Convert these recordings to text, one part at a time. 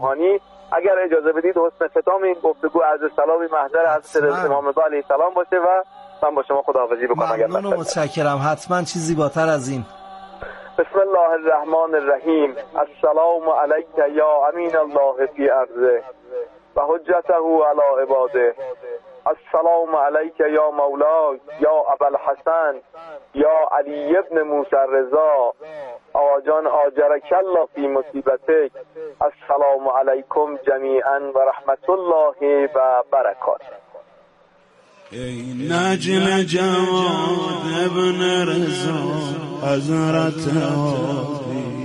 روحانی. اگر اجازه بدید حسن ختام این گفتگو عرض سلامی محضر حضرت امام رضا علیه السلام باشه و من با شما خداحافظی بکنم. ممنون و متشکرم. حتما چیزی بالاتر از این. بسم الله الرحمن الرحیم. السلام علیک یا امین الله فی ارضه و حجته علی عباده. السلام علیک یا مولای یا ابوالحسن یا علی ابن موسی رضا. آقا جان آجرک الله فی مصیبتک. السلام علیکم جمیعا و رحمت الله و برکاته. ای نجم جواد ابن رضا حضرت هادی،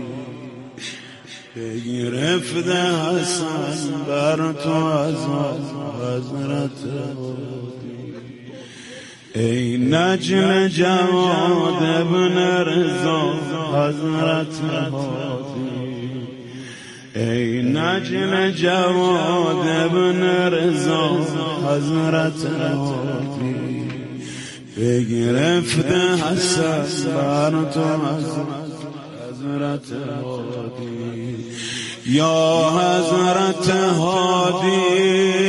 بگرفت حسن بر تو از حضرت هادی. ای نجم جواد ابن رضا حضرت هادی، ای نجم جواد ابن رضا حضرت هادی، بگرفت حسن بر تو از حضرت هادی. یا حضرت هادی،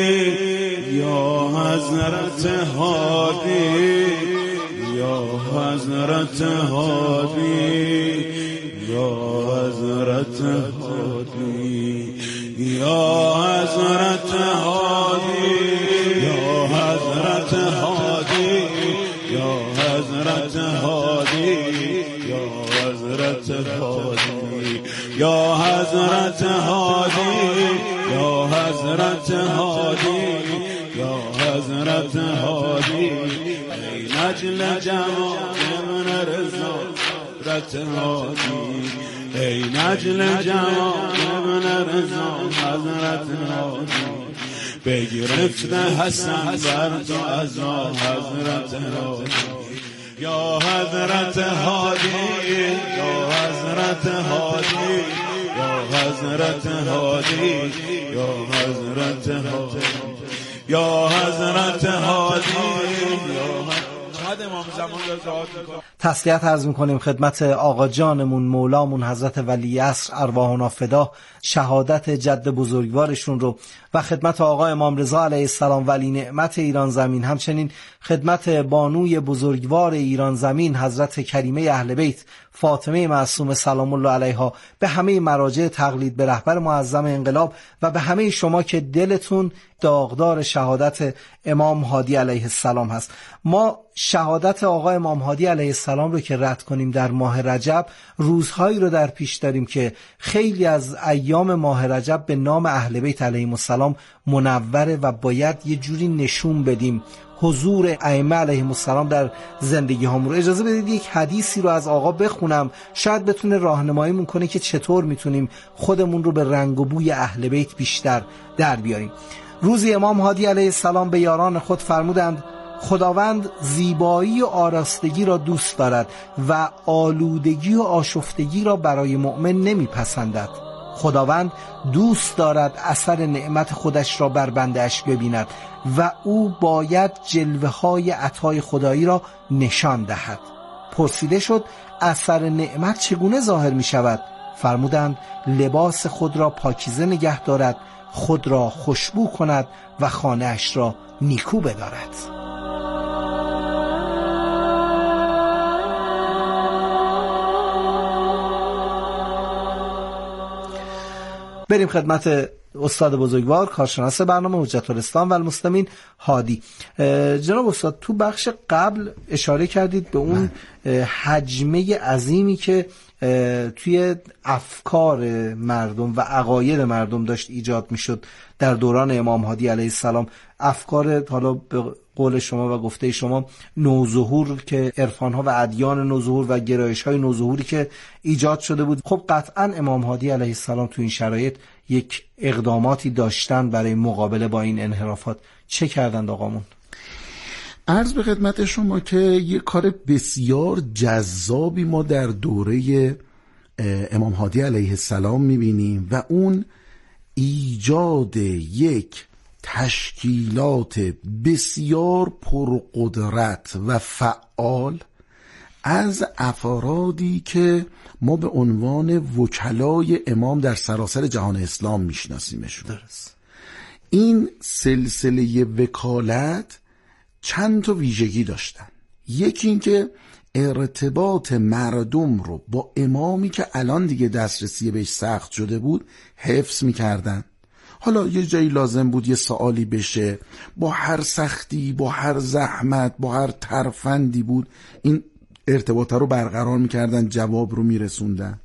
یا حضرت هادی، یا حضرت هادی، یا حضرت هادی، یا حضرت هادی، یا حضرت هادی، یا حضرت هادی، یا حضرت هادی، یا حضرت هادی، یا حضرت هادی، یا حضرت هادی. ای نجل جواد ابن رضا حضرت هادی، ای نجل جواد ابن رضا حضرت هادی، بگرفت حسن بر تو از حضرت هادی. یا حضرت هادی، یا حضرت هادی، یا حضرت هادی، یا حضرت هادی، یا حضرت هادی. تسلیت عرض میکنیم خدمت آقا جانمون مولامون حضرت ولیعصر ارواحنا فدا، شهادت جد بزرگوارشون رو، و خدمت آقا امام رضا علیه السلام ولی نعمت ایران زمین، همچنین خدمت بانوی بزرگوار ایران زمین حضرت کریمه اهل بیت فاطمه معصومه سلام الله علیها، به همه مراجع تقلید به رهبر معظم انقلاب و به همه شما که دلتون داغدار شهادت امام هادی علیه السلام هست. ما شهادت آقا امام هادی علیه السلام رو که رد کنیم در ماه رجب، روزهایی رو در پیش داریم که خیلی از ایام ماه رجب به نام اهل بیت علیهم السلام منوره و باید یه جوری نشون بدیم حضور ائمه علیهم السلام در زندگی هامون. اجازه بدید یک حدیثی رو از آقا بخونم، شاید بتونه راهنماییمون کنه که چطور میتونیم خودمون رو به رنگ و بوی اهل بیت بیشتر در بیاریم. روزی امام هادی علیه السلام به یاران خود فرمودند خداوند زیبایی و آراستگی را دوست دارد و آلودگی و آشفتگی را برای مؤمن نمیپسندد. خداوند دوست دارد اثر نعمت خودش را بر بنده‌اش ببیند و او باید جلوه های عطای خدایی را نشان دهد. پرسیده شد اثر نعمت چگونه ظاهر می شود؟ فرمودند لباس خود را پاکیزه نگه دارد، خود را خوشبو کند و خانه‌اش را نیکو بدارد. بریم خدمت استاد بزرگوار کارشناس برنامه حجت الاسلام و المسلمین هادی. جناب استاد، تو بخش قبل اشاره کردید به اون حجمه عظیمی که توی افکار مردم و عقاید مردم داشت ایجاد میشد در دوران امام هادی علیه السلام. افکار حالا به قول شما و گفته شما نوظهور که عرفان‌ها و ادیان نوظهور و گرایش‌های نوظهوری که ایجاد شده بود. خب قطعاً امام هادی علیه السلام تو این شرایط یک اقداماتی داشتن برای مقابله با این انحرافات. چه کردند آقامون؟ عرض به خدمت شما که یک کار بسیار جذابی ما در دوره امام هادی علیه السلام می‌بینیم و اون ایجاد یک تشکیلات بسیار پرقدرت و فعال از افرادی که ما به عنوان وکلای امام در سراسر جهان اسلام میشناسیمشون. درست. این سلسله وکالت چند تا ویژگی داشتن. یکی این که ارتباط مردم رو با امامی که الان دیگه دسترسی بهش سخت شده بود حفظ میکردن. حالا یه جایی لازم بود یه سوالی بشه، با هر سختی، با هر زحمت، با هر ترفندی بود این ارتباط رو برقرار میکردن، جواب رو میرسوندن.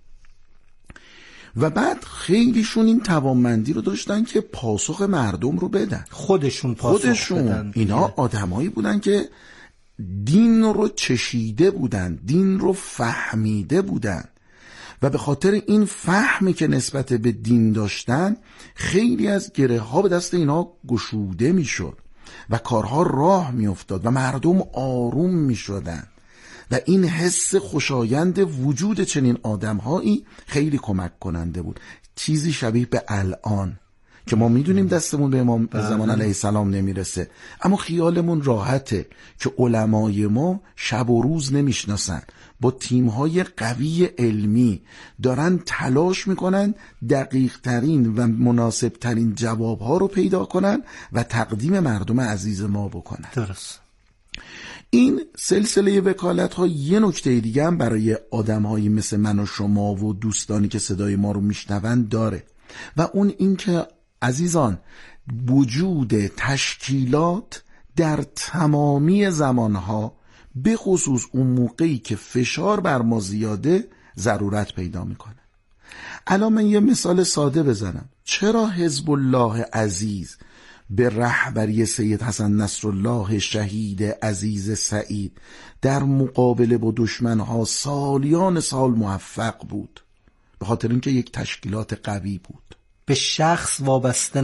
و بعد خیلیشون این توانمندی رو داشتن که پاسخ مردم رو بدن، خودشون بدن. اینا آدمایی بودن که دین رو چشیده بودن، دین رو فهمیده بودن و به خاطر این فهمی که نسبت به دین داشتن خیلی از گره ها به دست اینا گشوده می شد و کارها راه می افتاد و مردم آروم می شدن و این حس خوشایند وجود چنین آدم هایی خیلی کمک کننده بود. چیزی شبیه به الان که ما میدونیم دستمون به امام زمان علیه السلام نمیرسه، اما خیالمون راحته که علمای ما شب و روز نمیشناسن، با تیم‌های قوی علمی دارن تلاش میکنن دقیق ترین و مناسب ترین جوابها رو پیدا کنن و تقدیم مردم عزیز ما بکنن. درست. این سلسله وکالت ها یه نکته دیگه هم برای آدم‌هایی مثل من و شما و دوستانی که صدای ما رو میشنون داره و اون این که عزیزان، وجود تشکیلات در تمامی زمانها به خصوص اون موقعی که فشار بر ما زیاده ضرورت پیدا میکنه. الان من یه مثال ساده بزنم. چرا حزب الله عزیز به رهبری سید حسن نصرالله شهید عزیز سعید در مقابله با دشمنها سالیان سال موفق بود؟ به خاطر اینکه یک تشکیلات قوی بود، به شخص وابسته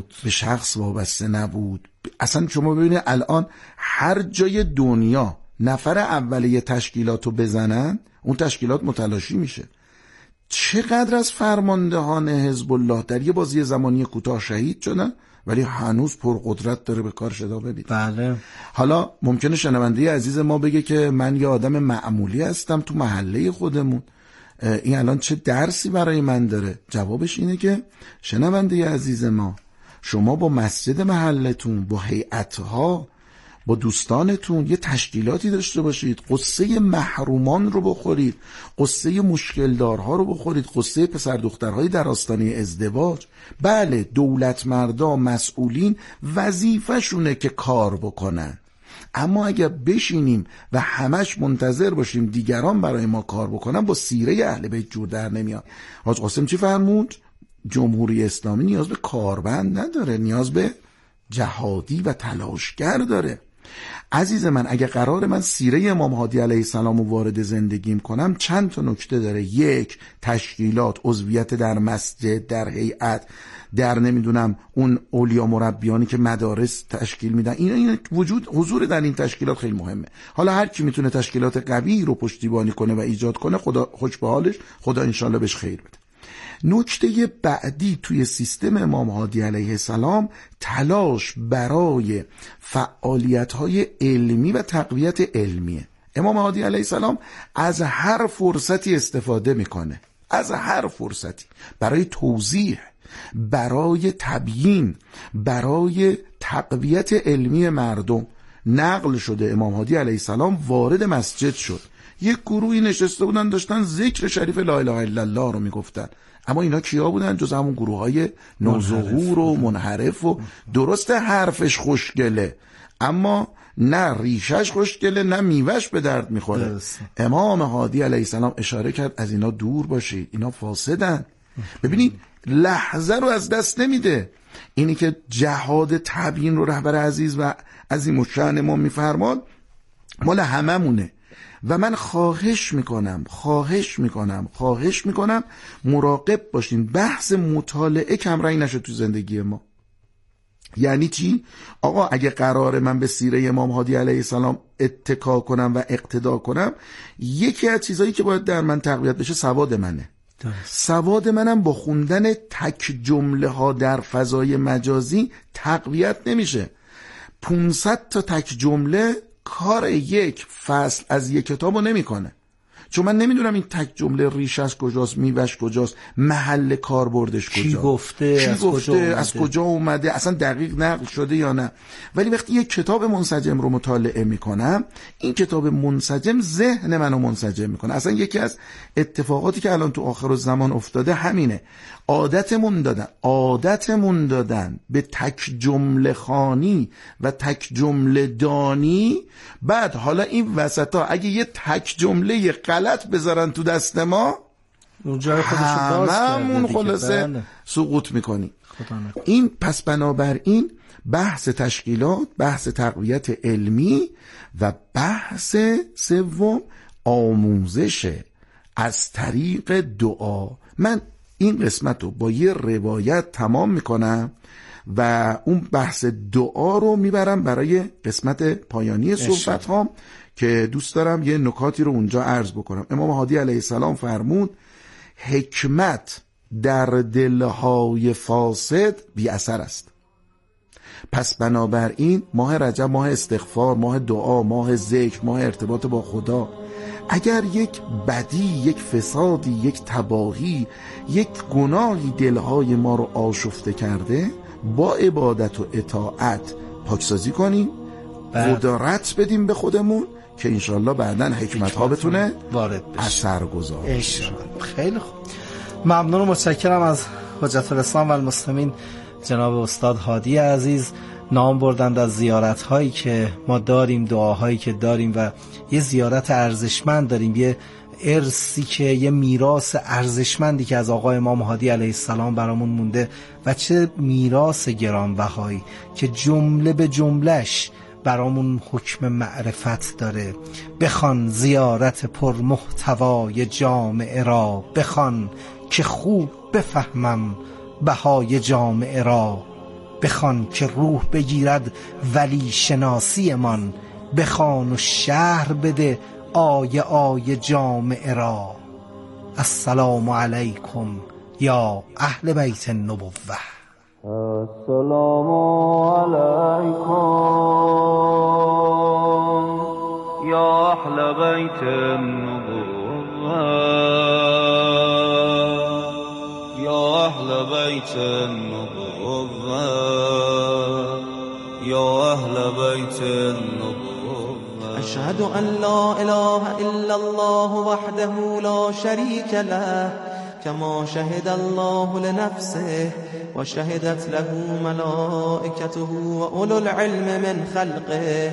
نبود. اصلا شما ببینید الان هر جای دنیا نفر اولیه تشکیلاتو بزنن اون تشکیلات متلاشی میشه. چقدر از فرماندهان حزب الله در یه بازی زمانی کوتاه شهید شدن ولی هنوز پرقدرت داره به کارش ادامه میده. بله. حالا ممکنه شنونده عزیز ما بگه که من یه آدم معمولی هستم تو محله خودمون، این الان چه درسی برای من داره؟ جوابش اینه که شنونده عزیز ما، شما با مسجد محلتون، با هیئت‌ها، با دوستانتون یه تشکیلاتی داشته باشید، قصه محرومان رو بخورید، قصه مشکلدارها رو بخورید، قصه پسر دخترهای در آستانه ازدواج. بله، دولت مردا مسئولین وظیفه‌شونه که کار بکنن، اما اگر بشینیم و همش منتظر باشیم دیگران برای ما کار بکنن، با سیره اهل بیت جور در نمیاد. حاج قاسم چی فرمود؟ جمهوری اسلامی نیاز به کاربند نداره، نیاز به جهادی و تلاشگر داره. عزیز من، اگه قرار من سیره امام هادی علیه السلام رو وارد زندگیم کنم، چند تا نکته داره. یک، تشکیلات، عضویت در مسجد، در هیئت، در نمیدونم اون اولیا مربیانی که مدارس تشکیل میدن، این وجود حضور در این تشکیلات خیلی مهمه. حالا هر کی میتونه تشکیلات قوی رو پشتیبانی کنه و ایجاد کنه، خدا خوش به حالش، خدا انشالله بهش خیر بده. نکته بعدی توی سیستم امام هادی علیه السلام تلاش برای فعالیت‌های علمی و تقویت علمیه. امام هادی علیه السلام از هر فرصتی استفاده میکنه، از هر فرصتی، برای توضیح، برای تبیین، برای تقویت علمی مردم. نقل شده امام هادی علیه السلام وارد مسجد شد، یک گروهی نشسته بودن داشتن ذکر شریف لا اله الا الله رو میگفتن، اما اینا کیا بودن؟ جز همون گروه های نوظهور و منحرف و درست حرفش خوشگله اما نه ریشش خوشگله، نه میوهش به درد میخوره. امام هادی علیه السلام اشاره کرد از اینا دور باشید، اینا فاسدن. ببینید لحظه رو از دست نمیده. اینی که جهاد تبیین رو رهبر عزیز و عظیم الشأن ما میفرماد مال هممونه و من خواهش میکنم مراقب باشین بحث مطالعه کمرنگ نشه تو زندگی ما. یعنی چی؟ آقا اگه قراره من به سیره امام هادی علیه السلام اتکا کنم و اقتدا کنم، یکی از چیزایی که باید در من تقویت بشه سواد منه. سواد منم با خوندن تک جمله ها در فضای مجازی تقویت نمیشه. 500 تا تک جمله کار یک فصل از یک کتابو نمیکنه، چون من نمیدونم این تک جمله ریش از کجاست، میوهش کجاست، محل کاربردش کجاست، کی گفته، از کجا اومده، اصلا دقیق نقل شده یا نه. ولی وقتی یک کتاب منسجم رو مطالعه میکنم، این کتاب منسجم ذهن منو منسجم میکنه. اصلا یکی از اتفاقاتی که الان تو آخرالزمان افتاده همینه. عادتمون دادن به تک جمله خوانی و تک جمله دانی. بعد حالا این وسطا اگه یه تک جمله غلط بذارن تو دست ما، جای همون خلاصه سقوط میکنی. این پس بنابراین بحث تشکیلات، بحث تقویت علمی و بحث سوم آموزش از طریق دعا. من این قسمت رو با یه روایت تمام میکنم و اون بحث دعا رو میبرم برای قسمت پایانی صحبت هام که دوست دارم یه نکاتی رو اونجا عرض بکنم. امام هادی علیه السلام فرمود حکمت در دلهای فاسد بی اثر است. پس بنابراین ماه رجب ماه استغفار، ماه دعا، ماه ذکر، ماه ارتباط با خدا. اگر یک بدی، یک فسادی، یک تباهی، یک گناهی دلهای ما رو آشفته کرده، با عبادت و اطاعت پاکسازی کنیم، قدرت بدیم به خودمون که انشالله بعداً حکمت ها بتونه وارد بشه، اثر گذار. خیلی خوب، ممنون و متشکرم از حجت الاسلام و المسلمین جناب استاد هادی عزیز. نام بردند از زیارت هایی که ما داریم، دعاهایی که داریم و یه زیارت ارزشمند داریم، یه ارثی که یه میراث ارزشمندی که از آقای امام هادی علیه السلام برامون مونده و چه میراث گرانبهایی که جمله به جملهش برامون حکم معرفت داره. بخوان زیارت پرمحتوای جامعه را، بخوان که خوب بفهمم بهای جامعه را، بخوان که روح بگیرد ولی شناسی من، بخوان و شهر بده آیه جامعه را. السلام علیکم یا اهل بیت النبوة. السلام علیکم یا اهل بیت النبوة، یا اهل بیت النبوة، یا اهل بیت النبوة. اشهد ان لا اله الا الله وحده لا شريك له كما شهد الله لنفسه وشهدت له ملائكته وأولو العلم من خلقه.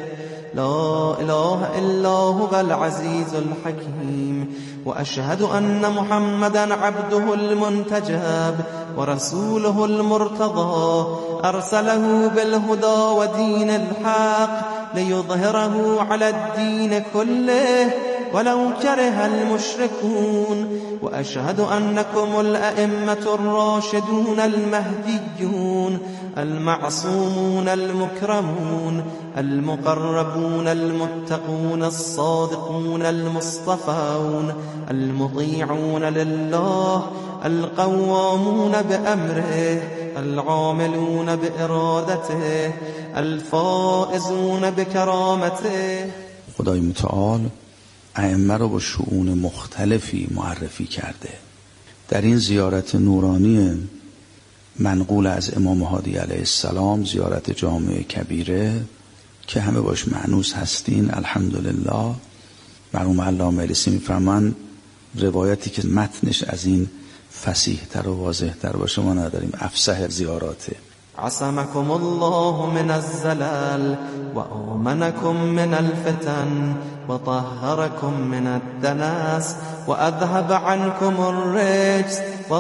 لا إله إلا هو العزيز الحكيم. وأشهد أن محمدا عبده المنتجب ورسوله المرتضى، أرسله بالهدى ودين الحق ليظهره على الدين كله ولو كره المشركون. وأشهد أنكم الأئمة الراشدون المهديون المعصومون المكرمون المقربون المتقون الصادقون المصطفون المطيعون لله القوامون بأمره العاملون بإرادته الفائزون بكرامته. خدای متعال ائمه رو با شؤون مختلفی معرفی کرده. در این زیارت نورانی منقول از امام هادی علیه السلام، زیارت جامع کبیره که همه باش معنوس هستین، الحمدلله. مرحوم علامه السی میفرمان روایتی که متنش از این فصیح تر و واضح تر باشه ما نداریم، افصح زیاراته. عصمكم الله من الزلال وآمنكم من الفتن وطهركم من الدنس وأذهب عنكم الرجس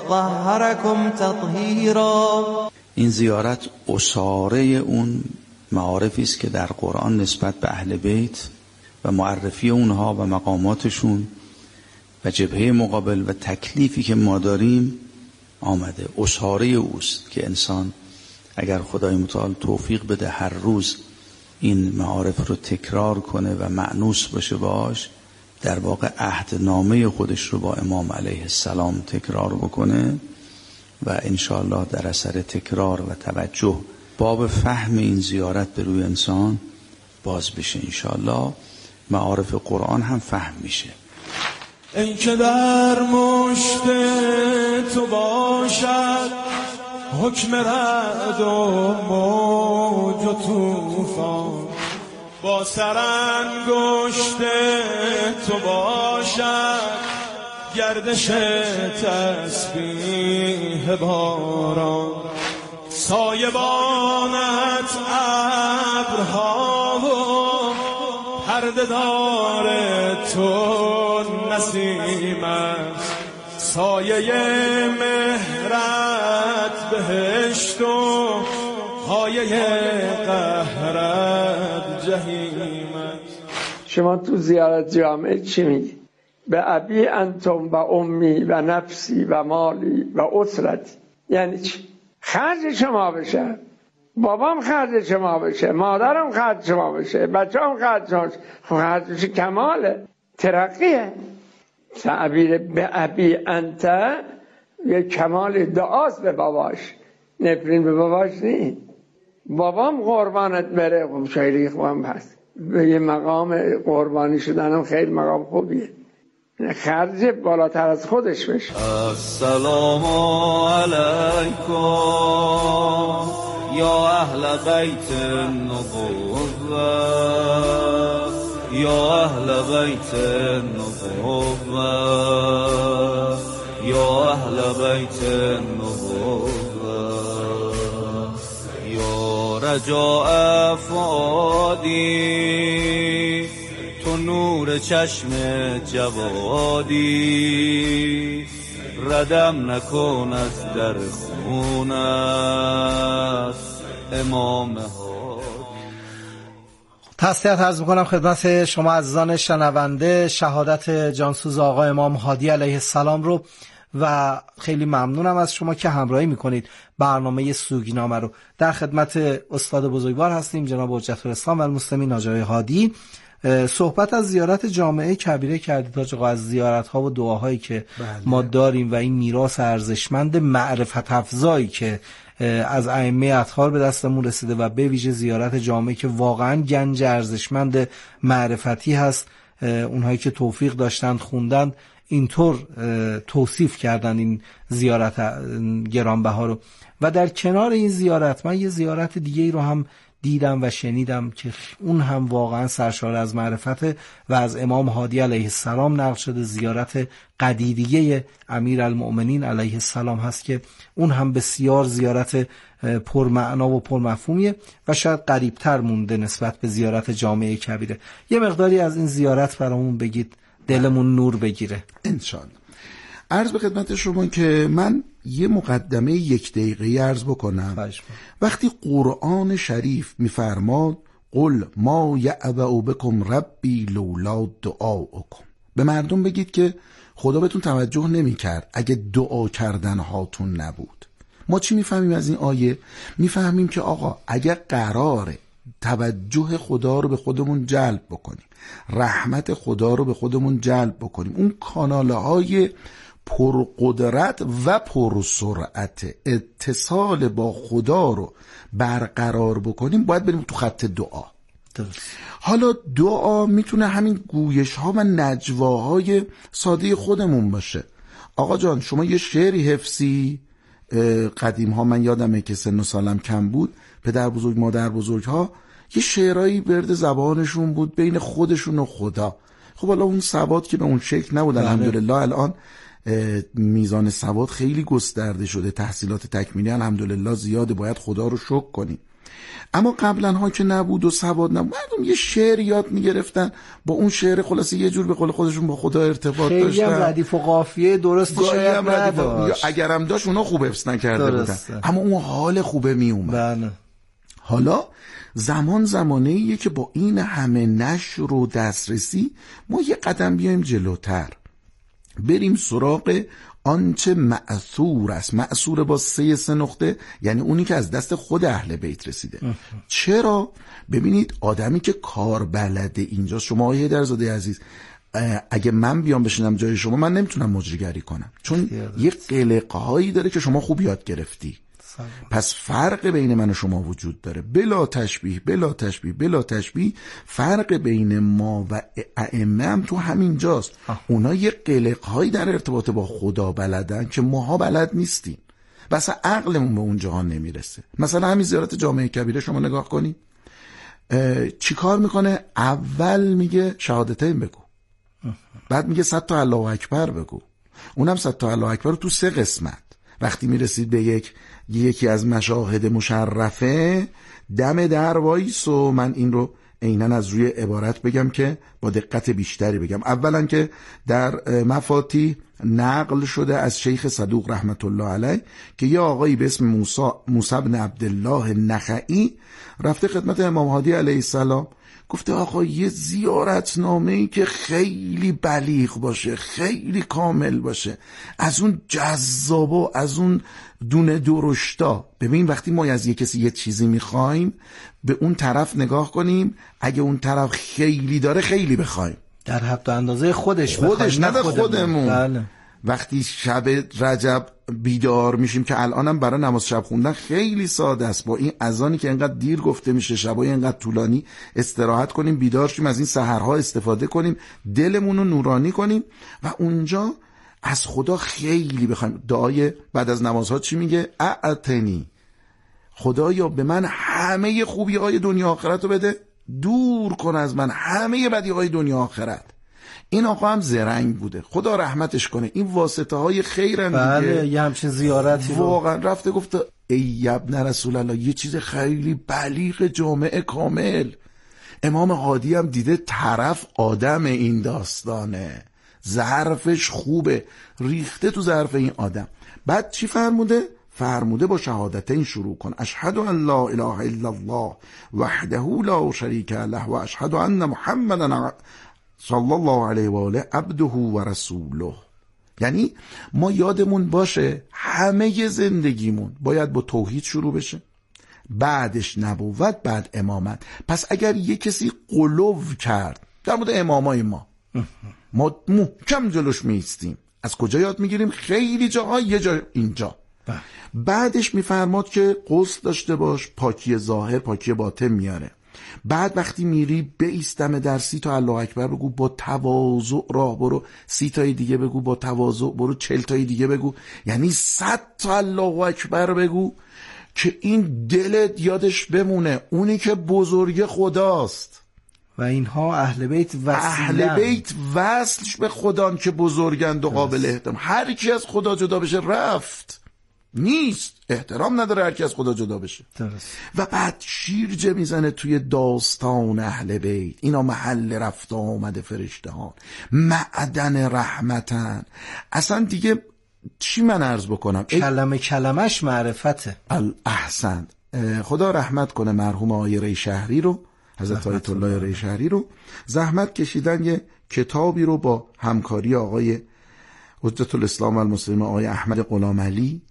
وطهركم تطهيرا. این زیارت اساره اون معارفی است که در قرآن نسبت به اهل بیت و معرفی اونها و مقاماتشون و جبهه مقابل و تکلیفی که ما داریم آمده. اساره اوست که انسان اگر خدای متعال توفیق بده هر روز این معارف رو تکرار کنه و مأنوس باشه باش، در واقع عهدنامه خودش رو با امام علیه السلام تکرار بکنه و انشاءالله در اثر تکرار و توجه باب فهم این زیارت به روی انسان باز بشه انشاءالله، معارف قرآن هم فهم میشه. این که در مشت تو باشد حکم رعد و موج و طوفان، با سرانگشت تو باشد گردش تسبیح باران، سایبانت ابرها و پرده دار تو نسیم است، سایه مهرت بهشت و پایه قهرت جهیم است. شما تو زیارت جامعه چی میگی؟ به ابی انتم و امی و نفسی و مالی و اسرتی. یعنی چی؟ خرج شما بشه، بابام خرج شما بشه، مادرم خرج شما بشه، بچه‌ام خرج شما بشه. خرجش کماله، ترقیه. تعبیر به ابی انت یه کمال دعاست به باباش، نفرین به باباش نیست. بابام قربانت بره، خب شایری خوام هست، به یه مقام قربانی شدنم خیلی مقام خوبیه، خرج بالاتر از خودش بشه. السلام علیکم یا اهل بیت النبوة یا اهل بیت النبوة یا اهل بیت النبوة یا رجاء فؤادی تو نور چشم جوادی، ردم نکن از در خونت امام ها. تسلیت عرض می‌کنم خدمت شما عزیزان شنونده شهادت جانسوز آقا امام هادی علیه السلام رو و خیلی ممنونم از شما که همراهی میکنید برنامه سوگینامه رو. در خدمت استاد بزرگوار هستیم جناب حجت الاسلام و المسلمین حاج هادی. صحبت از زیارت جامعه کبیره کردید حاج آقا، از زیارت‌ها و دعاهایی که ما داریم و این میراث ارزشمند معرفت افزایی که از ائمه اطهار به دستمون رسیده و به ویژه زیارت جامعه که واقعا گنج ارزشمند معرفتی هست. اونهایی که توفیق داشتند خوندند اینطور توصیف کردن این زیارت گرانبها رو. و در کنار این زیارت من یه زیارت دیگه ای رو هم دیدم و شنیدم که اون هم واقعا سرشار از معرفت و از امام هادی علیه السلام نقل شده. زیارت قدیدیه امیرالمؤمنین علیه السلام هست که اون هم بسیار زیارت پرمعنا و پرمفهومیه و شاید قریبتر مونده نسبت به زیارت جامعه کبیره. یه مقداری از این زیارت برامون بگید دلمون نور بگیره انشالله. عرض به خدمت شما که من یه مقدمه 1 دقیقه‌ای عرض بکنم. وقتی قرآن شریف میفرماد قل ما یعبأ بکم ربی لولا دعاؤکم، به مردم بگید که خدا بهتون توجه نمی‌کرد اگه دعا کردن هاتون نبود. ما چی میفهمیم از این آیه؟ میفهمیم که آقا اگر قراره توجه خدا رو به خودمون جلب بکنیم، رحمت خدا رو به خودمون جلب بکنیم، اون کانال‌های پرقدرت و پرسرعت اتصال با خدا رو برقرار بکنیم، باید بریم تو خط دعا. حالا دعا میتونه همین گویش ها و نجواهای ساده خودمون باشه. آقا جان شما یه شعری حفظی، قدیم ها من یادمه که سن و سالم کم بود، پدر بزرگ مادر بزرگ ها یه شعرهایی برد زبانشون بود بین خودشون و خدا. خب حالا اون سواد که به اون شکل نبود، الحمدلله الان میزان سواد خیلی گسترده شده، تحصیلات تکمیلی الحمدلله زیاده، باید خدا رو شکر کنیم. اما قبلا ها که نبود و سواد نبود، مردم یه شعر یاد میگرفتن، با اون شعر خلاصه یه جور به قول خودشون با خدا ارتباط داشتن. خیلی هم ردیف و قافیه درست شاید نداشت، اگرم داشت اونا خوب حفظ نکرده بودن، اما اون حال خوبه می اومد. حالا زمانه‌ایه که با این همه نشر و دسترسی ما یه قدم بیایم جلوتر، بریم سراغ آنچه مأثور است. مأثور با 3 نقطه، یعنی اونی که از دست خود اهل بیت رسیده. چرا؟ ببینید آدمی که کار بلده اینجا، شما آقای حیدرزاده عزیز، اگه من بیام بشینم جای شما من نمیتونم مجریگری کنم، چون یه قلقهایی داره که شما خوب یاد گرفتی. پس فرق بین من و شما وجود داره، بلا تشبیه بلا تشبیه بلا تشبیه. فرق بین ما و ائمه هم تو همین جاست. اونا یه قلق‌هایی در ارتباط با خدا بلدن که ماها بلد نیستیم، بس عقلمون به اون جهان نمیرسه. مثلا همین زیارت جامع کبیره شما نگاه کنی، چی کار میکنه؟ اول میگه شهادتین بگو، بعد میگه 100 تا الله اکبر بگو، اونم 100 تا الله اکبر رو تو 3 قسمت. وقتی میرسید به یکی از مشاهد مشرفه، دم در وایس و من این رو عیناً از روی عبارت بگم که با دقت بیشتری بگم. اولا که در مفاتیح نقل شده از شیخ صدوق رحمت الله علیه که یه آقایی به اسم موسی بن عبدالله نخعی رفته خدمت امام هادی علیه السلام، گفته آقا یه زیارتنامه‌ای که خیلی بلیغ باشه، خیلی کامل باشه، از اون جذابا، از اون دونه درشتا. ببین وقتی ما از یه کسی یه چیزی میخوایم، به اون طرف نگاه کنیم، اگه اون طرف خیلی داره خیلی بخوایم، در حد و اندازه خودش نه خودمون. بله. وقتی شب رجب بیدار میشیم که الانم برای نماز شب خوندن خیلی ساده است، با این اذانی که انقدر دیر گفته میشه، شبای انقدر طولانی، استراحت کنیم، بیدار شیم، از این سحرها استفاده کنیم، دلمون رو نورانی کنیم و اونجا از خدا خیلی بخوایم. دعای بعد از نمازها چی میگه؟ اعطنی، خدایا به من همه خوبی های دنیا آخرت رو بده، دور کن از من همه بدی های دنیا آخرت. این آقا هم زرنگ بوده، خدا رحمتش کنه، این واسطه های خیرن دیگه. بله یه همچین زیارتی واقعا رفته گفته ای ابن رسول الله، یه چیز خیلی بلیغ جامع کامل. امام هادی هم دیده طرف آدم این داستانه، ظرفش خوبه، ریخته تو ظرف این آدم. بعد چی فرموده؟ فرموده با شهادتین شروع کن، اشهد ان لا اله الا الله وحده لا شریک له و اشهد ان محمدا صلی الله علیه و آله عبده و رسوله. یعنی ما یادمون باشه همه زندگیمون باید با توحید شروع بشه، بعدش نبوت، بعد امامت. پس اگر یه کسی غلو کرد در مورد امامای ما محکم جلوش میستیم. از کجا یاد میگیریم؟ خیلی جاها، یه جا اینجا. بعدش میفرماد که غسل داشته باش، پاکی ظاهر پاکی باطن میاره. بعد وقتی میری بایستم در 30 تا الله اکبر بگو، با تواضع راه برو، 30 تای دیگه بگو، با تواضع برو، 40 تای دیگه بگو، یعنی 100 تا الله اکبر بگو که این دلت یادش بمونه اونی که بزرگ خداست. و اینها اهل بیت وصلن، اهل بیت وصلش به خدا که بزرگند و قابل احترام. هر کی از خدا جدا بشه رفت، نیست، احترام نداره هر کی از خدا جدا بشه. درست. و بعد شیرجه میزنه توی داستان اهل بیت، اینا محل رفت آمد فرشتهان، معدن رحمتن. اصلا دیگه چی من عرض بکنم؟ کلمه کلمش معرفته. احسن. خدا رحمت کنه مرحوم آقای ریشهری رو، حضرت آیت الله ریشهری رو، زحمت کشیدن یه کتابی رو با همکاری آقای حجت الاسلام و المسلمین آقای احمد غلامعلی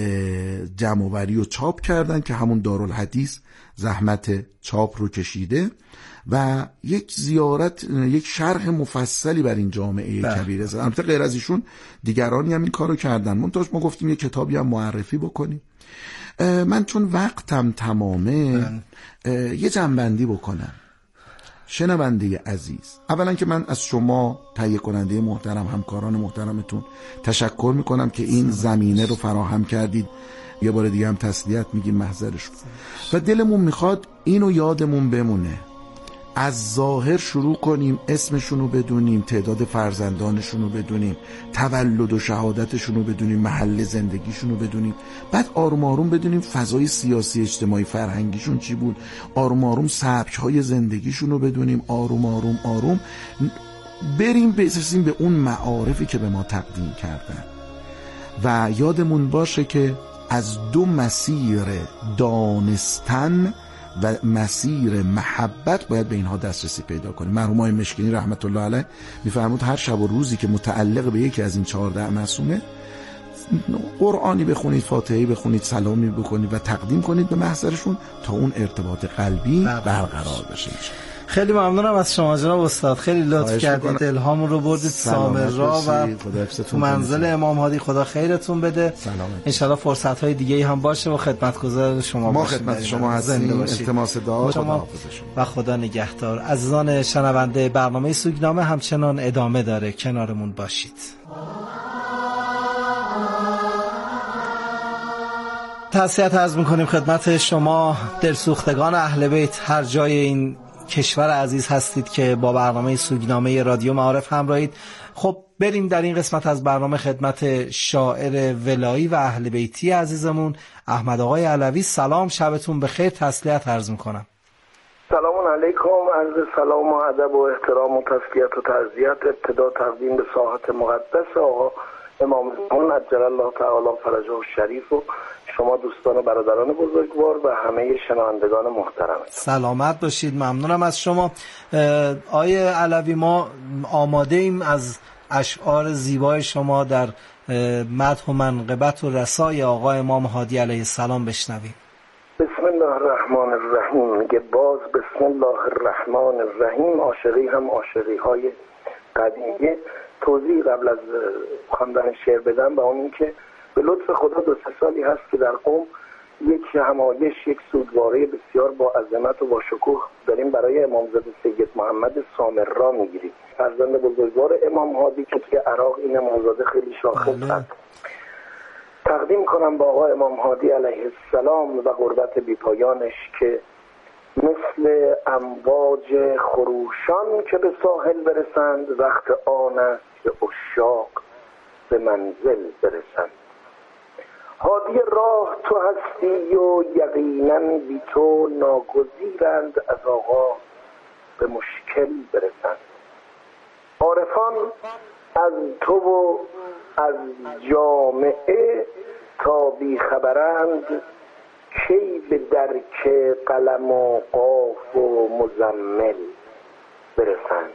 جمع‌آوری و چاپ کردن که همون دارالحدیث زحمت چاپ رو کشیده و یک زیارت، یک شرح مفصلی بر این جامعه کبیره زدن. البته غیر از ایشون دیگرانی هم این کارو کردن، منتها ما گفتیم یک کتابی هم معرفی بکنیم. من چون وقتم تمامه یه جنبندی بکنم. شنونده عزیز، اولا که من از شما تهیه کننده محترم، همکاران محترمتون تشکر میکنم که این زمینه رو فراهم کردید. یه بار دیگه هم تسلیت میگیم، محضرش و دلمون میخواد اینو یادمون بمونه، از ظاهر شروع کنیم، اسمشون رو بدونیم، تعداد فرزندانشون رو بدونیم، تولد و شهادتشون رو بدونیم، محل زندگیشون رو بدونیم، بعد آروم آروم بدونیم فضای سیاسی اجتماعی فرهنگیشون چی بود، آروم آروم سبک‌های زندگیشون رو بدونیم، آروم آروم آروم بریم برسیم به اون معارفی که به ما تقدیم کردن. و یادمون باشه که از دو مسیر دانستن و مسیر محبت باید به اینها دسترسی پیدا کنیم. مرحوم آقای مشکینی رحمت الله علیه میفرمود هر شب و روزی که متعلق به یکی از این 14 معصومه، قرآنی بخونید، فاتحه‌ای بخونید، سلامی بکنید و تقدیم کنید به محضرشون تا اون ارتباط قلبی برقرار بشه. خیلی ممنونم از شما جناب استاد، خیلی لطف کردید، دلهامون رو بردید سامرا و تو منزل امام هادی. خدا خیرتون بده. انشالله فرصت‌های دیگه‌ای هم باشه و خدمتگزار شما ما باشیم. خدمت شما هستیم. التماس دعا شما و خدا نگهدار. عزیزان شنونده برنامه سوگنامه همچنان ادامه داره، کنارمون باشید. تسلیت عرض می‌کنیم خدمت شما دلسوختگان اهل بیت هر جای این کشور عزیز هستید که با برنامه سوگنامه رادیو معارف همراهید. خب بریم در این قسمت از برنامه خدمت شاعر ولایی و اهل بیتی عزیزمون احمد آقای علوی. سلام، شبتون بخیر، تسلیت عرض می‌کنم. سلام علیکم، عرض سلام و ادب و احترام و تسلیت و تعزیت. ابتدا تقدیم به ساحت مقدس آقا امام زمان عجل الله تعالی فرجه الشریف و شما دوستان و برادران بزرگوار و همه شنوندگان محترم. سلامت باشید، ممنونم از شما. آیه علوی، ما آماده ایم از اشعار زیبای شما در مدح و منقبت و رسای آقا امام هادی علیه السلام بشنویم. بسم الله الرحمن الرحیم. میگه باز بسم الله الرحمن الرحیم. عاشقی هم عاشقی های قدیمیه. توضیح قبل از خواندن شعر بدم با اون که به لطف خدا 2-3 سالی هست که در قم یک همایش، یک سوگواری بسیار با عظمت و با شکوه داریم برای امامزاده سید محمد سامرا میگیریم، فرزند بزرگوار امام هادی که توی عراق این امامزاده خیلی شاخص هست. تقدیم کنم با آقا امام هادی علیه السلام و قربت بیپایانش که مثل امواج خروشان که به ساحل برسند، وقت آن است که عشاق به منزل برسند. هادی راه تو هستی و یقینا بی تو ناگزیرند از آقا به مشکل برسند. عارفان از تو و از جامعه تا بی خبرند، کی به درک قلم و قاف و مزمل برسند.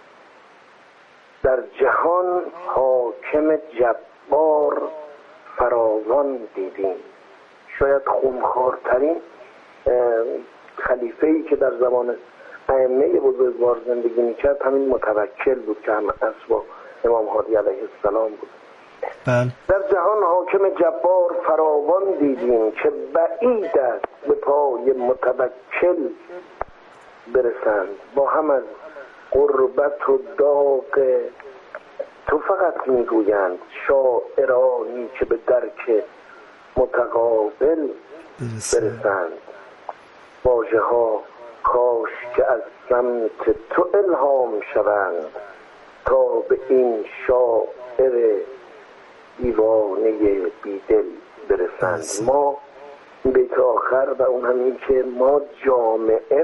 در جهان حاکم جبار فراوان دیدیم. شاید خونخوارترین خلیفه‌ای که در زمان ائمه بزرگوار زندگی میکرد همین متوکل بود که هم با امام هادی علیه السلام بود. در جهان حاکم جبار فراوان دیدیم که بعید است به پای متوکل برسند. با هم از قربت و داغ تو فقط میگویند شاعرانی که به درک متقابل برسند. واژه ها کاش که از سمت تو الهام شوند تا به این شاعر دیوانه بیدل برسند. ما بیت آخر و اون همین که ما جامعه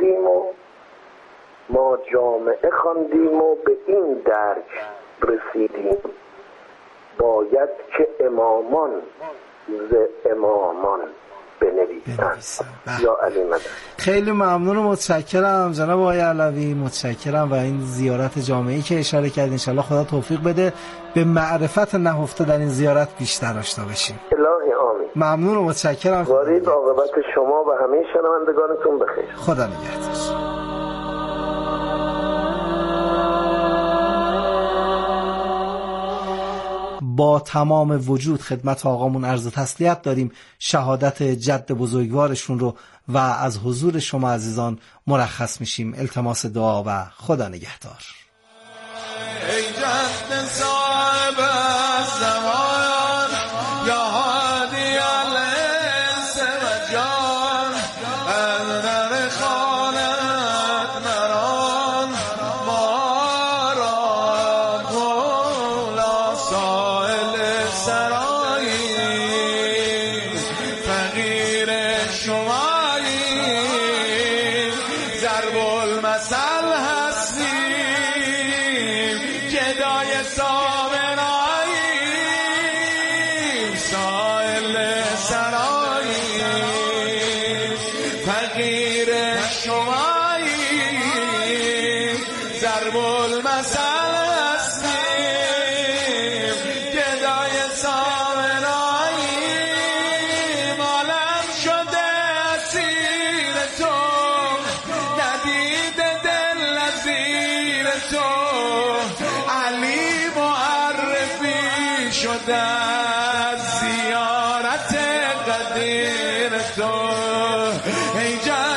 خواندیم و به این درک رسیدیم. باید که امامان ز امامان بنویسند. یا علی مدد. خیلی ممنون و متشکرم جناب آقای علوی، متشکرم. و این زیارت جامعه‌ای که اشاره کردین انشالله خدا توفیق بده به معرفت نهفته در این زیارت بیشتر آشنا بشیم. الهی آمین. ممنون و متشکرم. وارد عاقبت شما و همه شنوندگانتون بخیر. خدا نگهدار. با تمام وجود خدمت آقامون عرض تسلیت داریم، شهادت جد بزرگوارشون رو و از حضور شما عزیزان مرخص میشیم. التماس دعا و خدا نگهدار. ای جد صاحب زمان یا هادی علیه و جان، از در خانت نران ما را مولا سائل سرایی، فقیر شمایی، ضرب المثل هستی، گدای سامرایی، سائل سرایی، فقیر شمایی، ضرب المثل هستی، گدای سامرایی، عالم شده اسیر تو، ندیده ای